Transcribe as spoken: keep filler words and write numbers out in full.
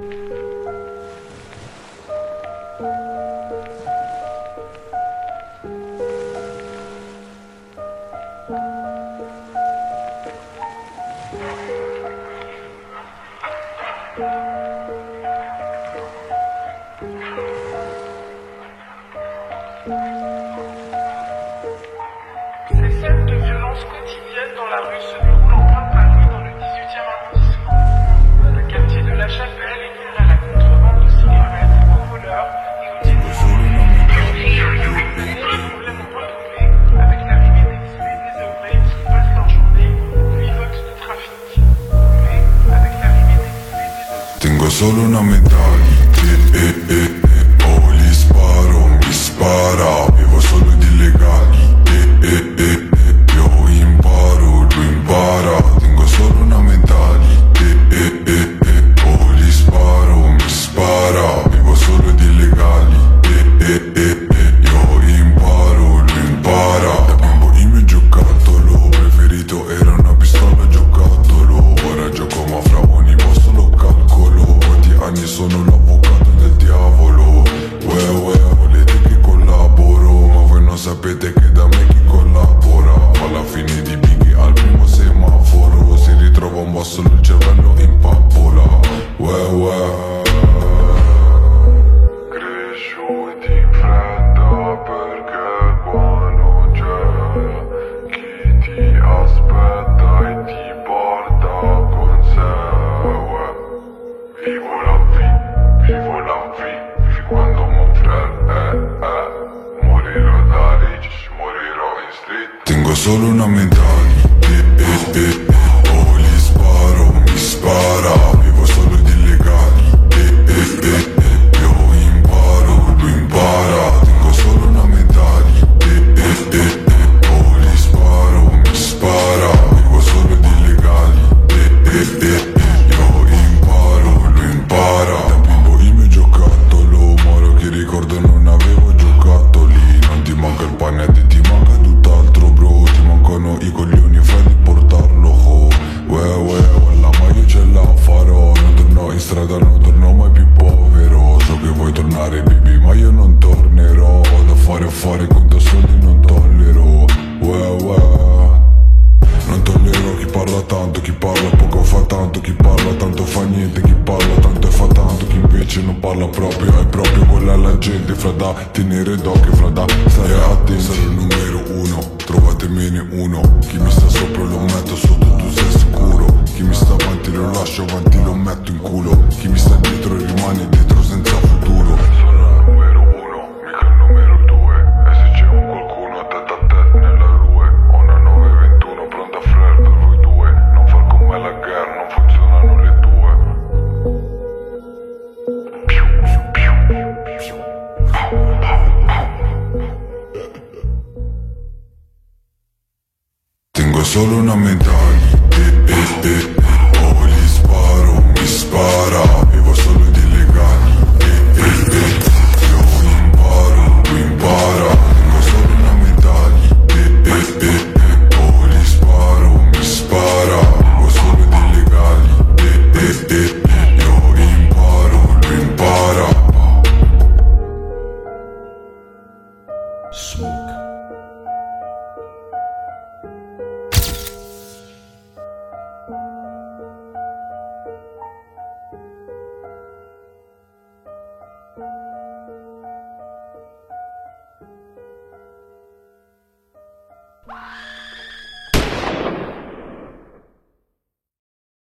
Ces scènes de violence quotidiennes dans la rue se déroulent en plein Paris, dans le dix-huitième arrondissement. Le quartier de la Chapelle est livré à la contrebande de cigarettes, aux voleurs et aux délinquants. Les problèmes ont redoublé avec l'arrivée d'exilés désœuvrés qui passent leur journée nuit vote de trafic. Mais avec l'arrivée d'exilés désœuvrés. Tengo solo una medaglia, eh, eh, eh, oh, gli sparo, mi spara, vivo solo di legali, eh, eh, eh, io imparo, lui impara, tengo solo una medaglia, eh, eh, eh, eh, oh, gli sparo, mi spara, vivo solo di legali, eh, eh, eh, eh, io imparo, lui impara. Da bimbo il mio giocattolo preferito era una pistola giocattolo, ora gioco ma fra ogni posto lo calcolo. Anni sono l'avvocato del diavolo. Uè uè, volete che collaboro, ma voi non sapete che da me chi collabora. Alla fine di Biggie al primo semaforo si ritrova un boss, solo il cervello impappola. Uè uè, cresciuti in fretta perché qua non c'è chi ti aspetta e ti porta con sé. Uè, vivo la vie, vivo la vie, vivi quando mon frère, eh, eh, morirò da rich, morirò in street. Tengo solo una medaglia, eh, eh, eh, oh, gli sparo, mi spara, vivo solo di legali, eh, eh, eh, io imparo, lui impara. Tengo solo una medaglia, eh, eh, eh, oh, gli sparo, mi spara, vivo solo di legali, eh, eh, eh. Da bimbo il mio giocattolo, moro che ricordo non avevo giocattoli. Non ti manca il pane e ti manca tutt'altro bro, ti mancano i coglioni, fai di portarlo ho. Uè uè, wallah ma io ce la farò, non torno in strada, non torno mai più povero. So che vuoi tornare baby ma io non tornerò, ho da fare a fare, conto soldi non tollero. Uè uè, non tollero chi parla tanto, chi parla poco fa tanto, chi parla tanto fa niente, chi parla tanto e fa tanto, chi invece non parla proprio è proprio quella è la gente, fra da tenere d'occhio, fra da stare attenti. Sarò il numero uno, trovatemene uno, chi mi sta sopra lo metto sotto, tu sei sicuro, chi mi sta avanti lo lascio avanti, lo metto in culo, chi mi sta dietro rimane dietro senza futuro. Sono il numero uno, mica il numero due, e se c'è un qualcuno tête a tête nella rue, ho una nove ventuno pronta frère per voi due, non far con me la guerra, non funzionano le due. Tengo solo una medaglia.